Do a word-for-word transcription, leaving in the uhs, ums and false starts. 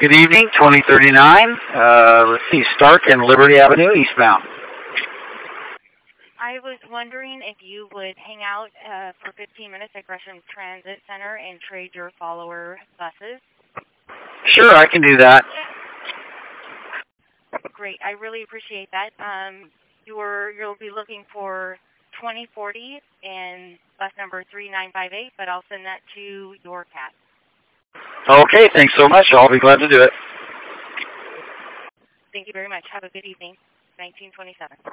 Good evening, twenty thirty-nine. Uh, let's see, Stark and Liberty Avenue, eastbound. I was wondering if you would hang out uh, for fifteen minutes at Gresham Transit Center and trade your follower buses. Sure, I can do that. Great, I really appreciate that. Um, you're, you'll be looking for twenty forty and bus number three nine five eight, but I'll send that to your cat. Okay, thanks so much. I'll be glad to do it. Thank you very much. Have a good evening. nineteen twenty-seven.